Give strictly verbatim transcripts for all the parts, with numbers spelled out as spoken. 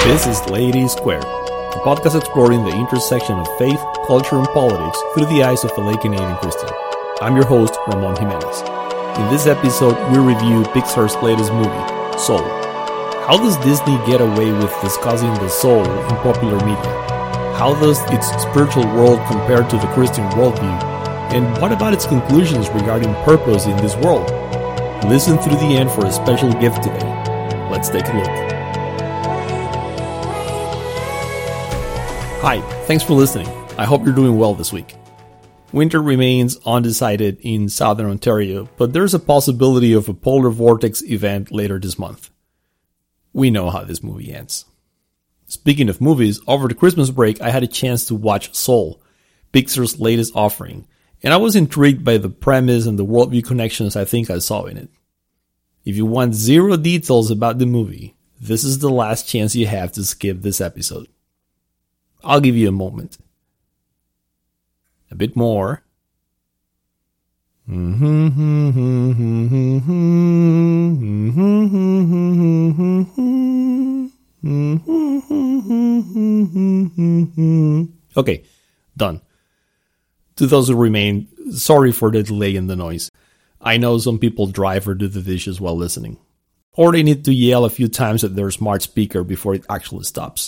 This is Laity Squared, a podcast exploring the intersection of faith, culture, and politics through the eyes of a lay Canadian Christian. I'm your host, Ramon Jimenez. In this episode, we review Pixar's latest movie, Soul. How does Disney get away with discussing the soul in popular media? How does its spiritual world compare to the Christian worldview? And what about its conclusions regarding purpose in this world? Listen through the end for a special gift today. Let's take a look. Hi, thanks for listening. I hope you're doing well this week. Winter remains undecided in southern Ontario, but there's a possibility of a polar vortex event later this month. We know how this movie ends. Speaking of movies, over the Christmas break I had a chance to watch Soul, Pixar's latest offering, and I was intrigued by the premise and the worldview connections I think I saw in it. If you want zero details about the movie, this is the last chance you have to skip this episode. I'll give you a moment. A bit more. Okay, done. To those who remain, sorry for the delay in the noise. I know some people drive or do the dishes while listening. Or they need to yell a few times at their smart speaker before it actually stops.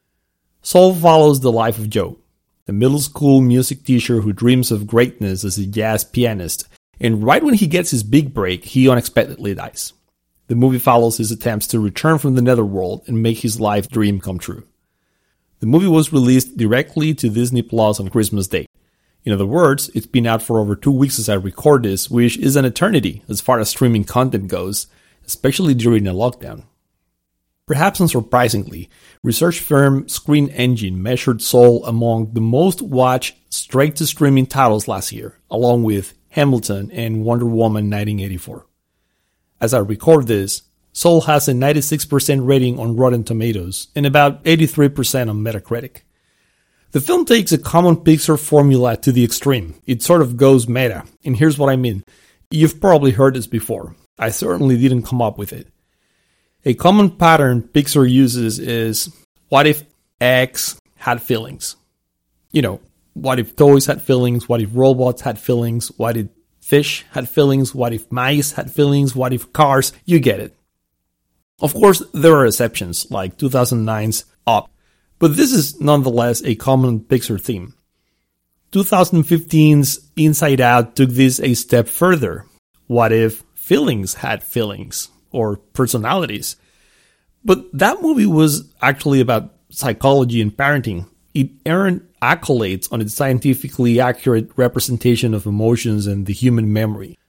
Soul follows the life of Joe, a middle school music teacher who dreams of greatness as a jazz pianist, and right when he gets his big break, he unexpectedly dies. The movie follows his attempts to return from the netherworld and make his life dream come true. The movie was released directly to Disney Plus on Christmas Day. In other words, it's been out for over two weeks as I record this, which is an eternity as far as streaming content goes, especially during a lockdown. Perhaps unsurprisingly, research firm Screen Engine measured Soul among the most watched straight-to-streaming titles last year, along with Hamilton and Wonder Woman nineteen eighty-four. As I record this, Soul has a ninety-six percent rating on Rotten Tomatoes and about eighty-three percent on Metacritic. The film takes a common Pixar formula to the extreme. It sort of goes meta, and here's what I mean. You've probably heard this before. I certainly didn't come up with it. A common pattern Pixar uses is, what if X had feelings? You know, what if toys had feelings? What if robots had feelings? What if fish had feelings? What if mice had feelings? What if cars? You get it. Of course, there are exceptions, like two thousand nine's Up, but this is nonetheless a common Pixar theme. twenty fifteen's Inside Out took this a step further. What if feelings had feelings? Or personalities. But that movie was actually about psychology and parenting. It earned accolades on its scientifically accurate representation of emotions and the human memory.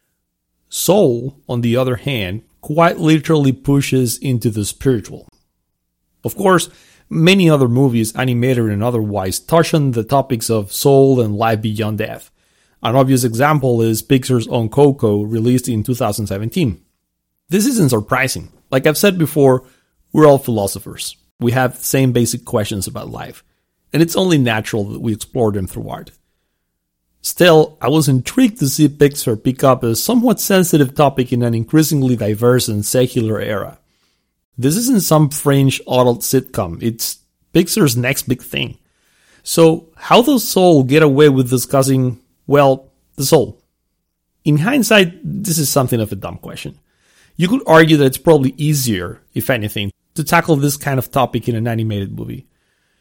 Soul, on the other hand, quite literally pushes into the spiritual. Of course, many other movies, animated and otherwise, touch on the topics of soul and life beyond death. An obvious example is Pixar's own Coco, released in two thousand seventeen. This isn't surprising. Like I've said before, we're all philosophers. We have the same basic questions about life, and it's only natural that we explore them through art. Still, I was intrigued to see Pixar pick up a somewhat sensitive topic in an increasingly diverse and secular era. This isn't some fringe adult sitcom, it's Pixar's next big thing. So, how does Soul get away with discussing, well, the soul? In hindsight, this is something of a dumb question. You could argue that it's probably easier, if anything, to tackle this kind of topic in an animated movie.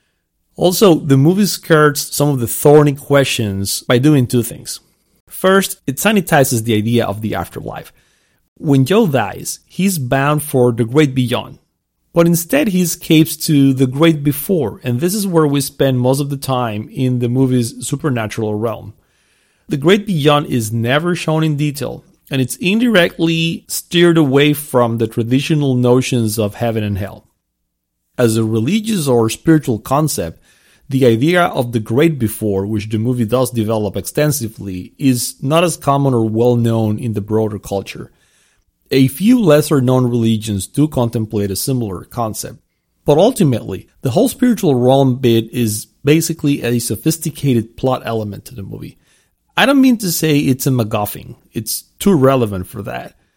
Also, the movie skirts some of the thorny questions by doing two things. First, it sanitizes the idea of the afterlife. When Joe dies, he's bound for the great beyond. But instead he escapes to the great before, and this is where we spend most of the time in the movie's supernatural realm. The great beyond is never shown in detail, and it's indirectly steered away from the traditional notions of heaven and hell. As a religious or spiritual concept, the idea of the great before, which the movie does develop extensively, is not as common or well known in the broader culture. A few lesser known religions do contemplate a similar concept, but ultimately, the whole spiritual realm bit is basically a sophisticated plot element to the movie. I don't mean to say it's a MacGuffin, it's too relevant for that.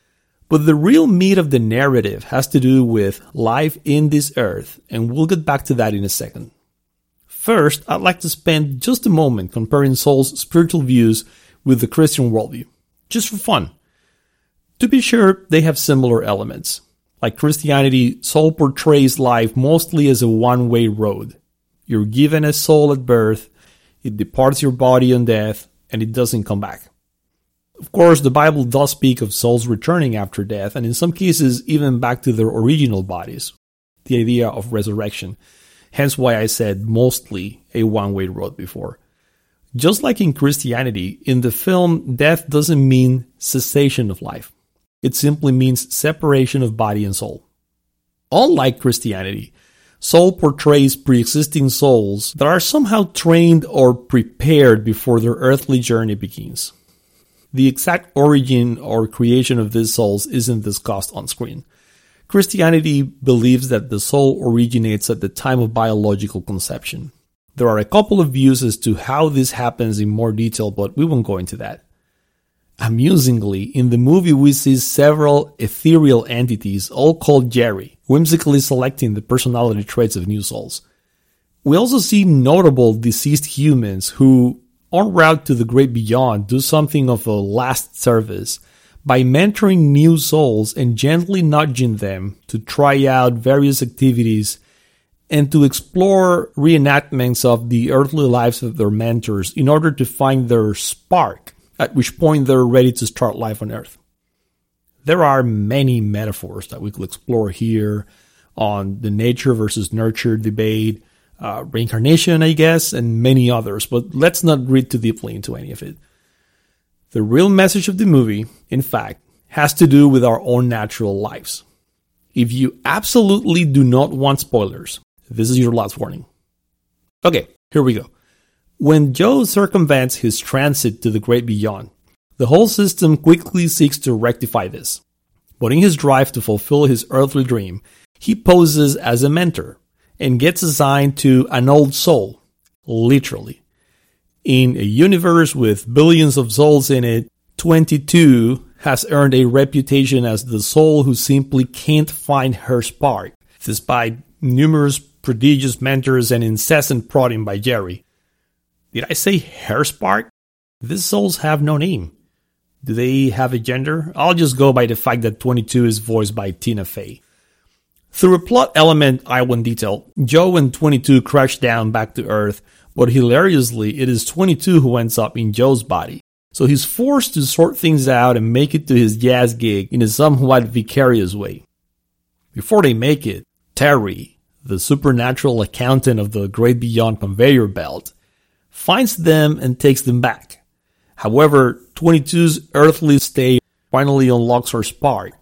But the real meat of the narrative has to do with life in this earth, and we'll get back to that in a second. First, I'd like to spend just a moment comparing Saul's spiritual views with the Christian worldview, just for fun. To be sure, they have similar elements. Like Christianity, Saul portrays life mostly as a one-way road. You're given a soul at birth, it departs your body on death, and it doesn't come back. Of course, the Bible does speak of souls returning after death, and in some cases even back to their original bodies. The idea of resurrection. Hence why I said mostly a one-way road before. Just like in Christianity, in the film, death doesn't mean cessation of life. It simply means separation of body and soul. Unlike Christianity, Saul portrays pre-existing souls that are somehow trained or prepared before their earthly journey begins. The exact origin or creation of these souls isn't discussed on screen. Christianity believes that the soul originates at the time of biological conception. There are a couple of views as to how this happens in more detail, but we won't go into that. Amusingly, in the movie we see several ethereal entities, all called Jerry, whimsically selecting the personality traits of new souls. We also see notable deceased humans who, en route to the great beyond, do something of a last service by mentoring new souls and gently nudging them to try out various activities and to explore reenactments of the earthly lives of their mentors in order to find their spark, at which point they're ready to start life on Earth. There are many metaphors that we could explore here on the nature versus nurture debate, uh, reincarnation, I guess, and many others, but let's not read too deeply into any of it. The real message of the movie, in fact, has to do with our own natural lives. If you absolutely do not want spoilers, this is your last warning. Okay, here we go. When Joe circumvents his transit to the great beyond, the whole system quickly seeks to rectify this. But in his drive to fulfill his earthly dream, he poses as a mentor and gets assigned to an old soul, literally. In a universe with billions of souls in it, twenty-two has earned a reputation as the soul who simply can't find her spark, despite numerous prodigious mentors and incessant prodding by Jerry. Did I say her spark? These souls have no name. Do they have a gender? I'll just go by the fact that twenty-two is voiced by Tina Fey. Through a plot element I won't detail, Joe and twenty-two crash down back to Earth, but hilariously, it is twenty-two who ends up in Joe's body. So he's forced to sort things out and make it to his jazz gig in a somewhat vicarious way. Before they make it, Terry, the supernatural accountant of the Great Beyond conveyor belt, finds them and takes them back. However, twenty-two's earthly stay finally unlocks her spark.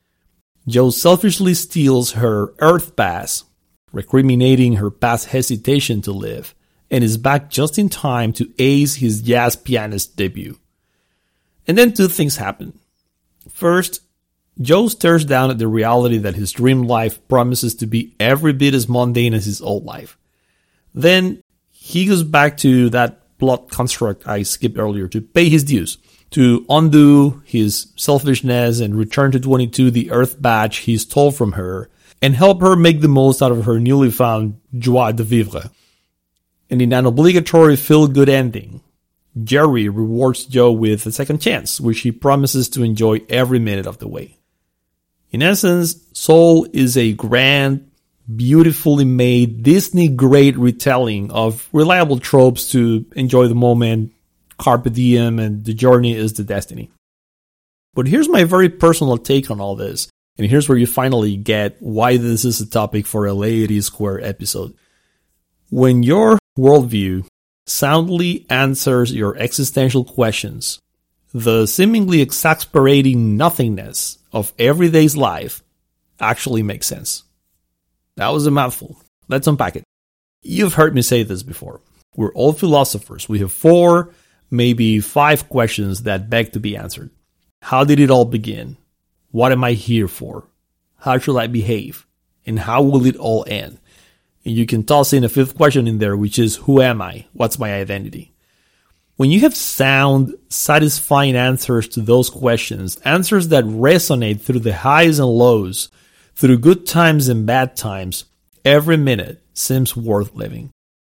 Joe selfishly steals her Earth Pass, recriminating her past hesitation to live, and is back just in time to ace his jazz pianist debut. And then two things happen. First, Joe stares down at the reality that his dream life promises to be every bit as mundane as his old life. Then, he goes back to that plot construct I skipped earlier to pay his dues, to undo his selfishness and return to twenty-two the Earth badge he stole from her, and help her make the most out of her newly found joie de vivre. And in an obligatory feel-good ending, Jerry rewards Joe with a second chance, which he promises to enjoy every minute of the way. In essence, Soul is a grand, beautifully made, Disney-grade retelling of reliable tropes to enjoy the moment, carpe diem, and the journey is the destiny. But here's my very personal take on all this, and here's where you finally get why this is a topic for a Laity Square episode. When your worldview soundly answers your existential questions, the seemingly exasperating nothingness of everyday's life actually makes sense. That was a mouthful. Let's unpack it. You've heard me say this before. We're all philosophers. We have four, maybe five questions that beg to be answered. How did it all begin? What am I here for? How should I behave? And how will it all end? And you can toss in a fifth question in there, which is, who am I? What's my identity? When you have sound, satisfying answers to those questions, answers that resonate through the highs and lows, through good times and bad times, every minute seems worth living.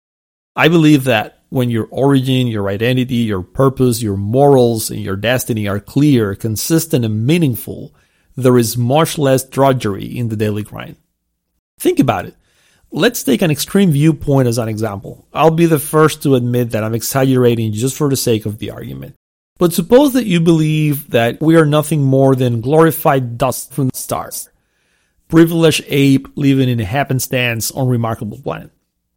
I believe that when your origin, your identity, your purpose, your morals, and your destiny are clear, consistent, and meaningful, there is much less drudgery in the daily grind. Think about it. Let's take an extreme viewpoint as an example. I'll be the first to admit that I'm exaggerating just for the sake of the argument. But suppose that you believe that we are nothing more than glorified dust from the stars. Privileged ape living in a happenstance, unremarkable planet.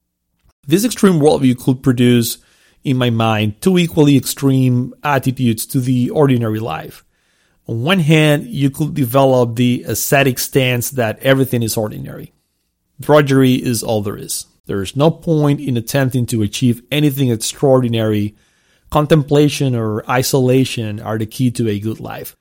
This extreme worldview could produce, in my mind, two equally extreme attitudes to the ordinary life. On one hand, you could develop the ascetic stance that everything is ordinary. Drudgery is all there is. There is no point in attempting to achieve anything extraordinary. Contemplation or isolation are the key to a good life.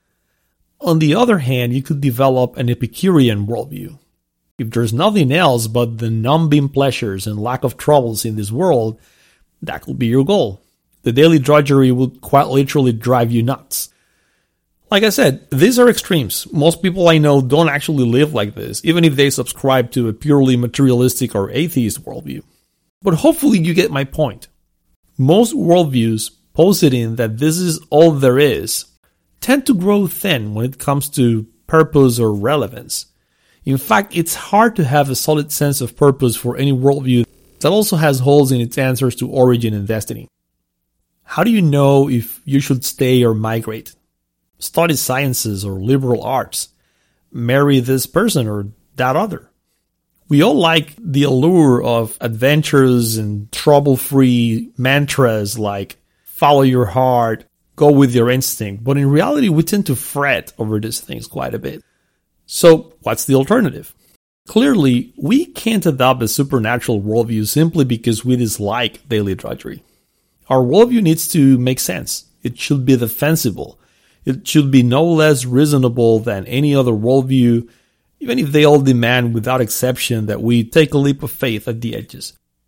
On the other hand, you could develop an Epicurean worldview. If there's nothing else but the numbing pleasures and lack of troubles in this world, that could be your goal. The daily drudgery would quite literally drive you nuts. Like I said, these are extremes. Most people I know don't actually live like this, even if they subscribe to a purely materialistic or atheist worldview. But hopefully you get my point. Most worldviews positing that this is all there is tend to grow thin when it comes to purpose or relevance. In fact, it's hard to have a solid sense of purpose for any worldview that also has holes in its answers to origin and destiny. How do you know if you should stay or migrate? Study sciences or liberal arts? Marry this person or that other? We all like the allure of adventures and trouble-free mantras like follow your heart, go with your instinct, but in reality we tend to fret over these things quite a bit. So what's the alternative? Clearly, we can't adopt a supernatural worldview simply because we dislike daily drudgery. Our worldview needs to make sense. It should be defensible. It should be no less reasonable than any other worldview, even if they all demand without exception that we take a leap of faith at the edges.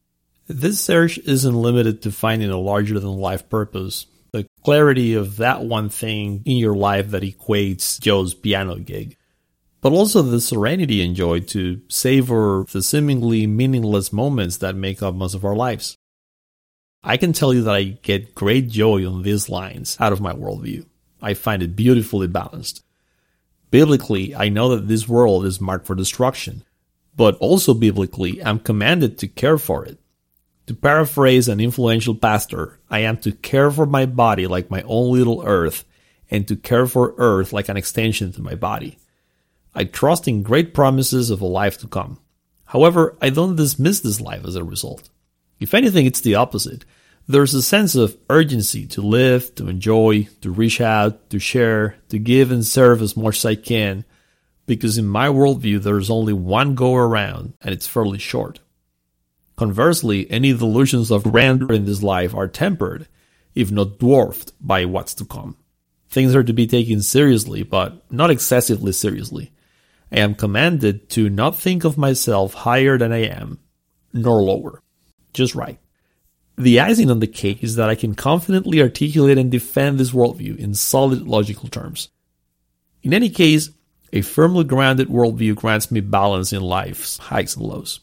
This search isn't limited to finding a larger-than-life purpose, the clarity of that one thing in your life that equates Joe's piano gig, but also the serenity and joy to savor the seemingly meaningless moments that make up most of our lives. I can tell you that I get great joy on these lines out of my worldview. I find it beautifully balanced. Biblically, I know that this world is marked for destruction, but also biblically, I'm commanded to care for it. To paraphrase an influential pastor, I am to care for my body like my own little earth, and to care for earth like an extension to my body. I trust in great promises of a life to come. However, I don't dismiss this life as a result. If anything, it's the opposite. There's a sense of urgency to live, to enjoy, to reach out, to share, to give and serve as much as I can, because in my worldview there's only one go around and it's fairly short. Conversely, any delusions of grandeur in this life are tempered, if not dwarfed, by what's to come. Things are to be taken seriously, but not excessively seriously. I am commanded to not think of myself higher than I am, nor lower. Just right. The icing on the cake is that I can confidently articulate and defend this worldview in solid logical terms. In any case, a firmly grounded worldview grants me balance in life's highs and lows.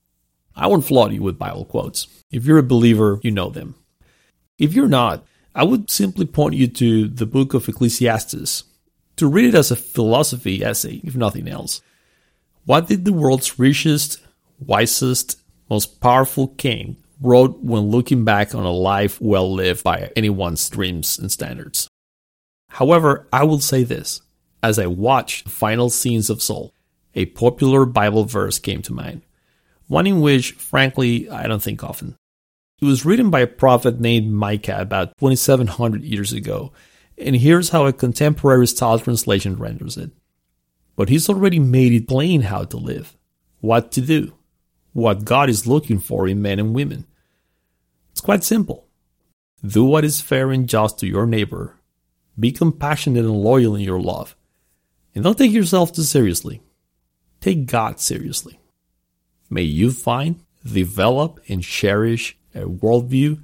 I won't flood you with Bible quotes. If you're a believer, you know them. If you're not, I would simply point you to the book of Ecclesiastes, to read it as a philosophy essay, if nothing else. What did the world's richest, wisest, most powerful king wrote when looking back on a life well lived by anyone's dreams and standards? However, I will say this. As I watched the final scenes of Saul, a popular Bible verse came to mind. One in which, frankly, I don't think often. It was written by a prophet named Micah about twenty-seven hundred years ago, and here's how a contemporary style translation renders it. But he's already made it plain how to live, what to do, what God is looking for in men and women. It's quite simple. Do what is fair and just to your neighbor. Be compassionate and loyal in your love. And don't take yourself too seriously. Take God seriously. May you find, develop, and cherish a worldview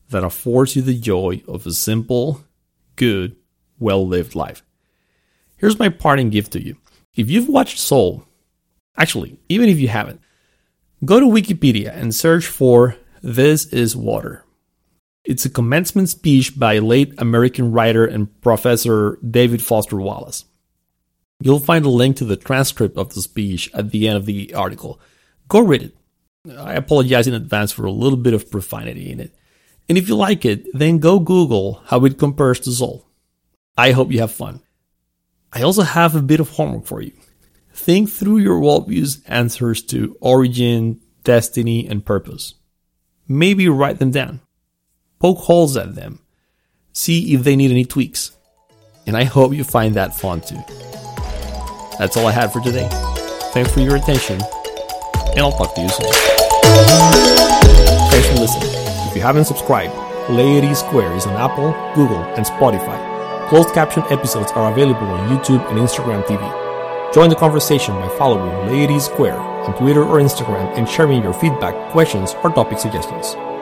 that affords you the joy of a simple, good, well-lived life. Here's my parting gift to you. If you've watched Soul, actually, even if you haven't, go to Wikipedia and search for This is Water. It's a commencement speech by late American writer and professor David Foster Wallace. You'll find a link to the transcript of the speech at the end of the article. Go read it. I apologize in advance for a little bit of profanity in it. And if you like it, then go Google how it compares to Soul. I hope you have fun. I also have a bit of homework for you. Think through your worldview's answers to origin, destiny, and purpose. Maybe write them down. Poke holes at them. See if they need any tweaks. And I hope you find that fun too. That's all I had for today. Thanks for your attention, and I'll talk to you soon. Thanks for listening. If you haven't subscribed, Laity Square is on Apple, Google, and Spotify. Closed caption episodes are available on YouTube and Instagram T V. Join the conversation by following Laity Square on Twitter or Instagram and sharing your feedback, questions, or topic suggestions.